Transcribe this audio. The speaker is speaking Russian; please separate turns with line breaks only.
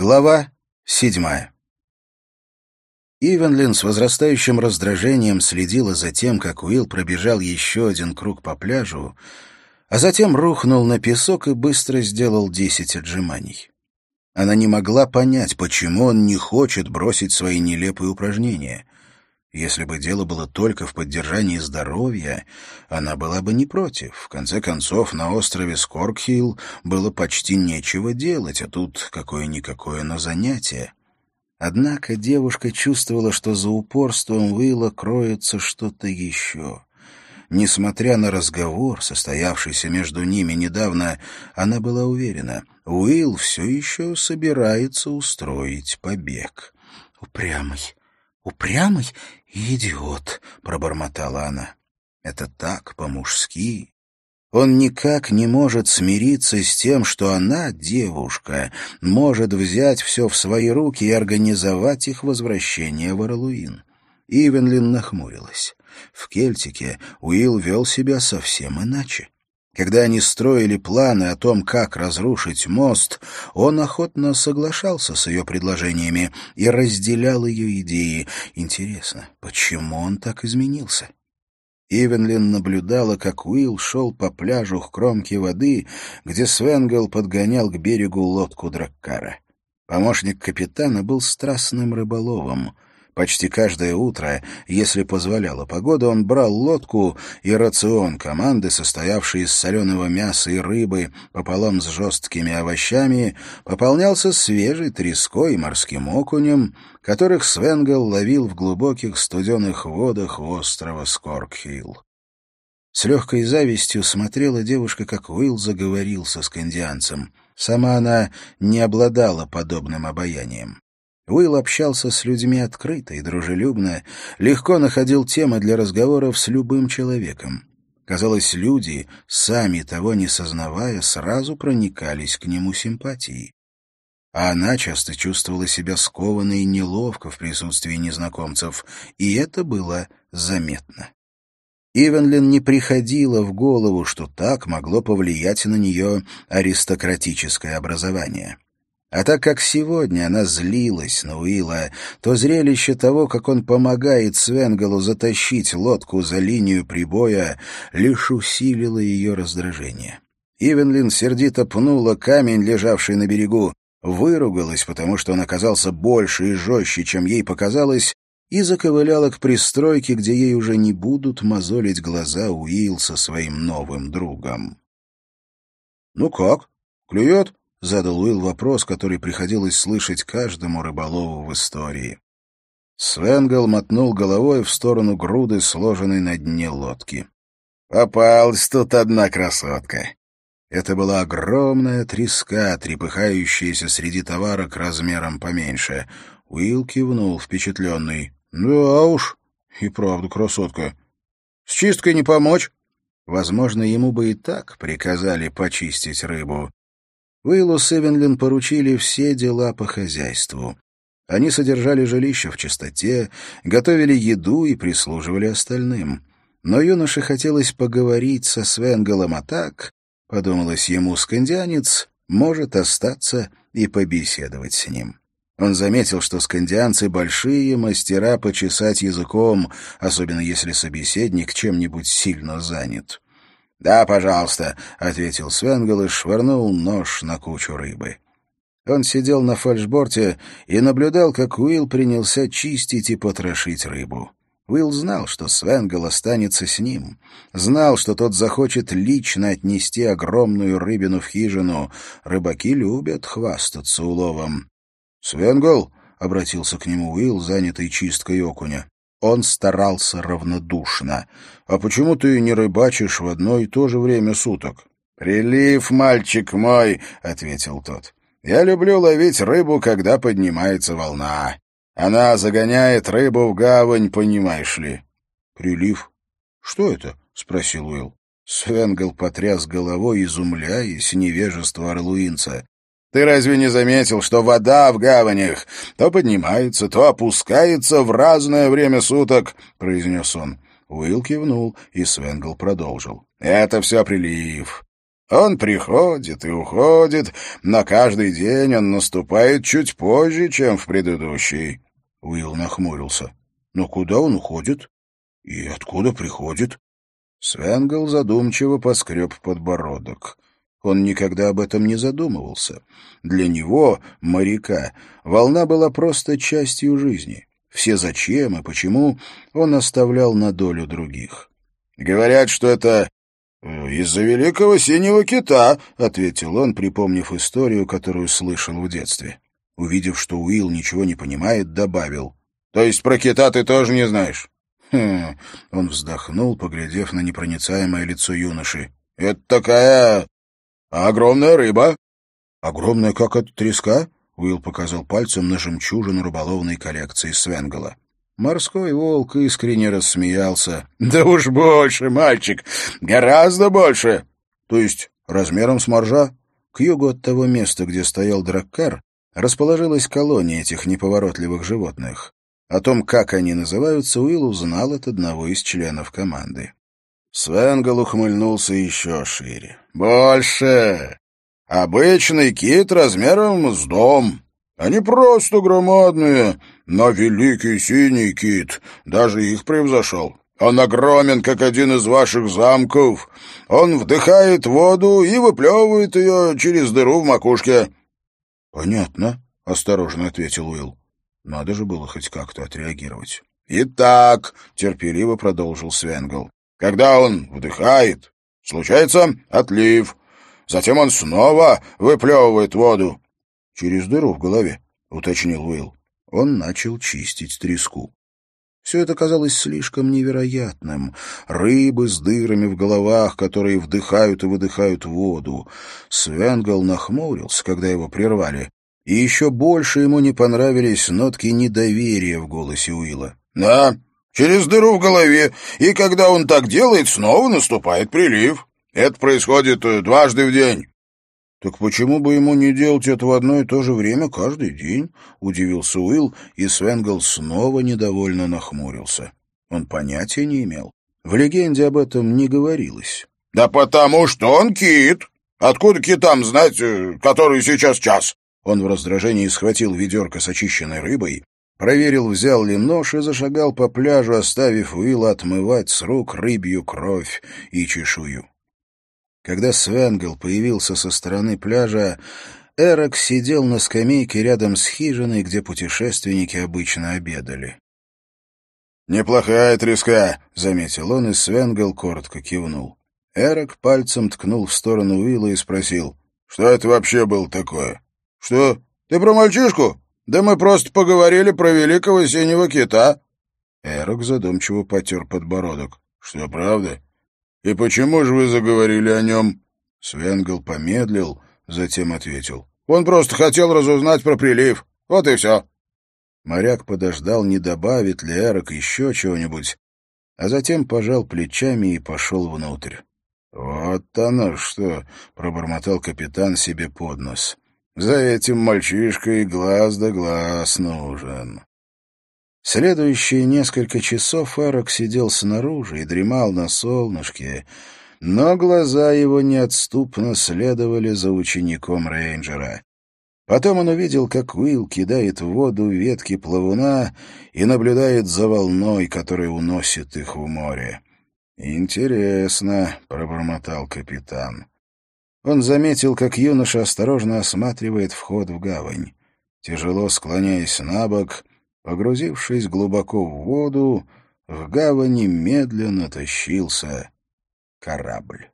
Глава 7. Ивенлин с возрастающим раздражением следила за тем, как Уилл пробежал еще один круг по пляжу, а затем рухнул на песок и быстро сделал 10 отжиманий. Она не могла понять, почему он не хочет бросить свои нелепые упражнения. Если бы дело было только в поддержании здоровья, она была бы не против. В конце концов, на острове Скоркхилл было почти нечего делать, а тут какое-никакое, но занятие. Однако девушка чувствовала, что за упорством Уилла кроется что-то еще. Несмотря на разговор, состоявшийся между ними недавно, она была уверена, Уилл все еще собирается устроить побег. «Упрямый идиот», — пробормотала она. «Это так, по-мужски». Он никак не может смириться с тем, что она, девушка, может взять все в свои руки и организовать их возвращение в Орлуин. Ивенлин нахмурилась. В Кельтике Уилл вел себя совсем иначе. Когда они строили планы о том, как разрушить мост, он охотно соглашался с ее предложениями и разделял ее идеи. Интересно, почему он так изменился? Ивенлин наблюдала, как Уилл шел по пляжу к кромке воды, где Свенгл подгонял к берегу лодку Драккара. Помощник капитана был страстным рыболовом. Почти каждое утро, если позволяла погода, он брал лодку, и рацион команды, состоявший из соленого мяса и рыбы пополам с жесткими овощами, пополнялся свежей треской и морским окунем, которых Свенгл ловил в глубоких студеных водах острова Скоркхилл. С легкой завистью смотрела девушка, как Уилл заговорил со скандианцем. Сама она не обладала подобным обаянием. Уилл общался с людьми открыто и дружелюбно, легко находил темы для разговоров с любым человеком. Казалось, люди, сами того не сознавая, сразу проникались к нему симпатией. А она часто чувствовала себя скованной и неловко в присутствии незнакомцев, и это было заметно. Ивенлин не приходило в голову, что так могло повлиять на нее аристократическое образование. А так как сегодня она злилась на Уилла, то зрелище того, как он помогает Свенгалу затащить лодку за линию прибоя, лишь усилило ее раздражение. Ивенлин сердито пнула камень, лежавший на берегу, выругалась, потому что он оказался больше и жестче, чем ей показалось, и заковыляла к пристройке, где ей уже не будут мозолить глаза Уилл со своим новым другом. «Ну как, клюет?» — задал Уилл вопрос, который приходилось слышать каждому рыболову в истории. Свенгл мотнул головой в сторону груды, сложенной на дне лодки. «Попалась тут одна красотка». Это была огромная треска, трепыхающаяся среди товарок размером поменьше. Уилл кивнул, впечатленный. «Да уж, и правда красотка. С чисткой не помочь?» Возможно, ему бы и так приказали почистить рыбу. Уиллу с Ивенлин поручили все дела по хозяйству. Они содержали жилище в чистоте, готовили еду и прислуживали остальным. Но юноше хотелось поговорить со Свенгалом, а так, подумалось ему, скандианец может остаться и побеседовать с ним. Он заметил, что скандианцы — большие мастера почесать языком, особенно если собеседник чем-нибудь сильно занят. «Да, пожалуйста», — ответил Свенгл и швырнул нож на кучу рыбы. Он сидел на фальшборте и наблюдал, как Уилл принялся чистить и потрошить рыбу. Уилл знал, что Свенгл останется с ним, знал, что тот захочет лично отнести огромную рыбину в хижину. Рыбаки любят хвастаться уловом. «Свенгл», — обратился к нему Уилл, занятый чисткой окуня. Он старался равнодушно. «А почему ты не рыбачишь в одно и то же время суток?» «Прилив, мальчик мой», — ответил тот. «Я люблю ловить рыбу, когда поднимается волна. Она загоняет рыбу в гавань, понимаешь ли». «Прилив? Что это?» — спросил Уилл. Свенгл потряс головой, изумляясь невежеству орлуинца. «Ты разве не заметил, что вода в гаванях то поднимается, то опускается в разное время суток?» — произнес он. Уилл кивнул, и Свенгл продолжил. «Это все прилив. Он приходит и уходит, но каждый день он наступает чуть позже, чем в предыдущий». Уилл нахмурился. «Но куда он уходит? И откуда приходит?» Свенгл задумчиво поскреб подбородок. Он никогда об этом не задумывался. Для него, моряка, волна была просто частью жизни. Все зачем и почему он оставлял на долю других. «Говорят, что это из-за великого синего кита», — ответил он, припомнив историю, которую слышал в детстве. Увидев, что Уилл ничего не понимает, добавил: «То есть про кита ты тоже не знаешь?» Он вздохнул, поглядев на непроницаемое лицо юноши. «Это такая огромная рыба». «Огромная, как от треска?» — Уилл показал пальцем на жемчужину рыболовной коллекции Свенгла. Морской волк искренне рассмеялся. «Да уж больше, мальчик, гораздо больше!» «То есть размером с моржа?» К югу от того места, где стоял драккар, расположилась колония этих неповоротливых животных. О том, как они называются, Уилл узнал от одного из членов команды. Свенгл ухмыльнулся еще шире. «Больше! Обычный кит размером с дом. Они просто громадные, но великий синий кит даже их превзошел. Он огромен, как один из ваших замков. Он вдыхает воду и выплевывает ее через дыру в макушке». «Понятно», — осторожно ответил Уилл. Надо же было хоть как-то отреагировать. «Итак», — терпеливо продолжил Свенгл, — «когда он вдыхает, случается отлив. Затем он снова выплевывает воду». «Через дыру в голове», — уточнил Уилл. Он начал чистить треску. Все это казалось слишком невероятным. Рыбы с дырами в головах, которые вдыхают и выдыхают воду. Свенгл нахмурился, когда его прервали. И еще больше ему не понравились нотки недоверия в голосе Уилла. «Да, через дыру в голове, и когда он так делает, снова наступает прилив. Это происходит дважды в день». «Так почему бы ему не делать это в одно и то же время каждый день?» — удивился Уилл, и Свенгл снова недовольно нахмурился. Он понятия не имел. В легенде об этом не говорилось. «Да потому что он кит. Откуда китам знать, который сейчас час?» Он в раздражении схватил ведерко с очищенной рыбой, проверил, взял ли нож и зашагал по пляжу, оставив Уилла отмывать с рук рыбью кровь и чешую. Когда Свенгл появился со стороны пляжа, Эрок сидел на скамейке рядом с хижиной, где путешественники обычно обедали. «Неплохая треска», — заметил он, и Свенгл коротко кивнул. Эрок пальцем ткнул в сторону Уилла и спросил: «Что это вообще было такое?» «Что? Ты про мальчишку? Да мы просто поговорили про великого синего кита». Эрок задумчиво потер подбородок. «Что, правда? И почему же вы заговорили о нем?» Свенгл помедлил, затем ответил: «Он просто хотел разузнать про прилив. Вот и все». Моряк подождал, не добавит ли Эрок еще чего-нибудь, а затем пожал плечами и пошел внутрь. «Вот оно что!» — пробормотал капитан себе под нос. «За этим мальчишкой глаз да глаз нужен». Следующие несколько часов Эрок сидел снаружи и дремал на солнышке, но глаза его неотступно следовали за учеником рейнджера. Потом он увидел, как Уилл кидает в воду ветки плавуна и наблюдает за волной, которая уносит их в море. «Интересно», — пробормотал капитан. Он заметил, как юноша осторожно осматривает вход в гавань. Тяжело склоняясь на бок, погрузившись глубоко в воду, в гавани медленно тащился корабль.